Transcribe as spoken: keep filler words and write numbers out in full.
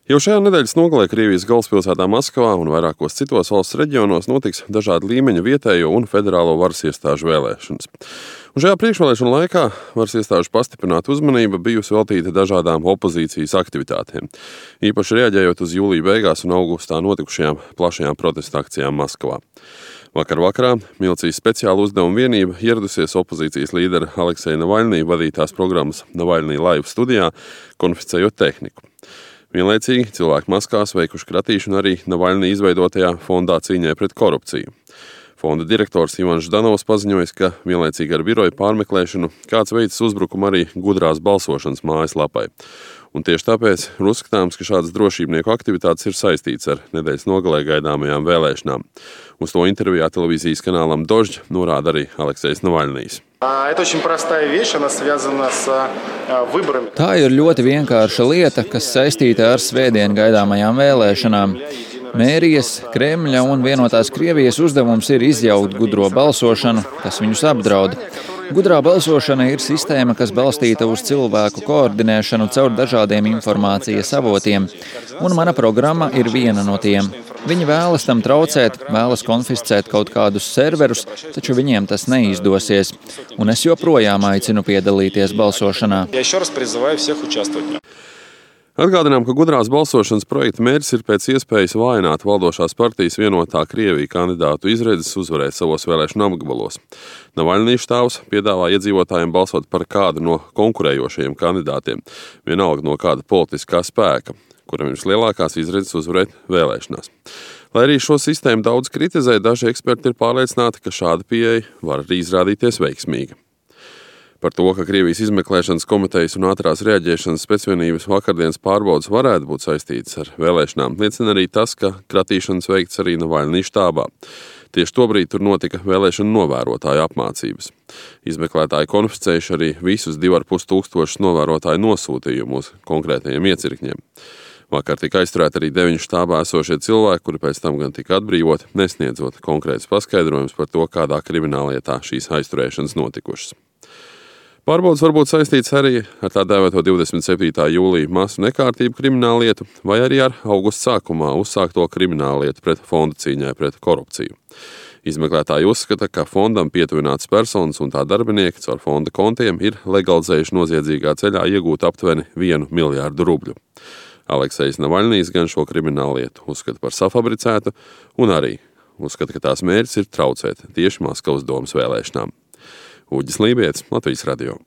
Jau šajā nedēļas nogalē Krievijas galvaspilsētā Maskavā un vairākos citos valsts reģionos notiks dažādu līmeņu vietējo un federālo varas iestāžu vēlēšanas. Un šajā priekšvēlēšanu laikā varas iestāžu pastiprināta uzmanība bijusi veltīta dažādām opozīcijas aktivitātēm, īpaši reaģējot uz jūlija beigās un augustā notikušajām plašajām protesta akcijām Maskavā. Vakar vakarā milicijas speciāla uzdevuma vienība ieradusies opozīcijas līdera Alekseja Navaļnija vadītās programmas Navaļnija Live studijā, konfiscējot tehniku. Vienlaicīgi cilvēki maskās veikuši kratīšanu arī Navaļnija izveidotajā fondā cīņai pret korupciju. Fonda direktors Ivans Ždanovs paziņoja, ka vienlaicīgi ar biroju pārmeklēšanu kāds veicis uzbrukumu arī gudrās balsošanas mājaslapai. Un tieši tāpēc ir uzskatāms, ka šādas drošībnieku aktivitātes ir saistītas ar nedēļas nogalē gaidāmajām vēlēšanām. Uz to intervijā televīzijas kanālam Dožd norāda arī Aleksejs Navaļnijs. Tā ir ļoti vienkārša lieta, kas saistīta ar svētdien gaidāmajām vēlēšanām. Mērijas, Kremļa un vienotās Krievijas uzdevums ir izjaukt gudro balsošanu, kas viņus apdraud. Gudrā balsošana ir sistēma, kas balstīta uz cilvēku koordinēšanu caur dažādiem informācijas avotiem, un mana programma ir viena no tiem. Viņi vēlas tam traucēt, vēlas konfiscēt kaut kādus serverus, taču viņiem tas neizdosies, un es joprojām aicinu piedalīties balsošanā. Atgādinām, ka gudrās balsošanas projekta mērķis ir pēc iespējas vājināt valdošās partijas vienotā Krievija kandidātu izredzes uzvarēt savos vēlēšanu apgabalos. Navaļnija štāvs piedāvā iedzīvotājiem balsot par kādu no konkurējošajiem kandidātiem, vienalga no kāda politiskā spēka, kuram ir vislielākās izredzes uzvarēt vēlēšanās. Lai arī šo sistēmu daudz kritizē, daži eksperti ir pārliecināti, ka šāda pieeja var arī izrādīties veiksmīga. Par to, ka Krievijas izmeklēšanas komitejas un ātrās reaģēšanas specvienības vakardienas pārbaudes varētu būt saistītas ar vēlēšanām, liecina arī tas, ka kratīšanas veikts arī Navaļnija štābā. Tieši tobrīd tur notika vēlēšanu novērotāju apmācības. Izmeklētāji konfiscējuši arī visus divi ar pus tūkstošus novērotāju nosūtījumu uz konkrētajiem iecirkņiem. Vakar tika aizturēti arī deviņi štābā esošie cilvēki, kuri pēc tam gan tika atbrīvoti, nesniedzot konkrētus paskaidrojumus par to, kādā krimināllietā šīs aizturēšanas notikušas. Pārbaudas var būt saistīts arī ar tā dēvēto divdesmit septītā jūlija masu nekārtību krimināllietu vai arī ar augusta sākumā uzsākto krimināllietu pret fonda cīņai pret korupciju. Izmeklētāji uzskata, ka fondam pietuvināts personas un tā darbinieki caur fonda kontiem ir legalizējuši noziedzīgā ceļā iegūt aptuveni vienu miljārdu rubļu. Aleksejs Navaļnijs gan šo krimināllietu uzskata par safabricētu un arī uzskata, ka tās mērķis ir traucēt tieši Maskavas domas vēlēšanām. Uģis Lībietis, Latvijas radio.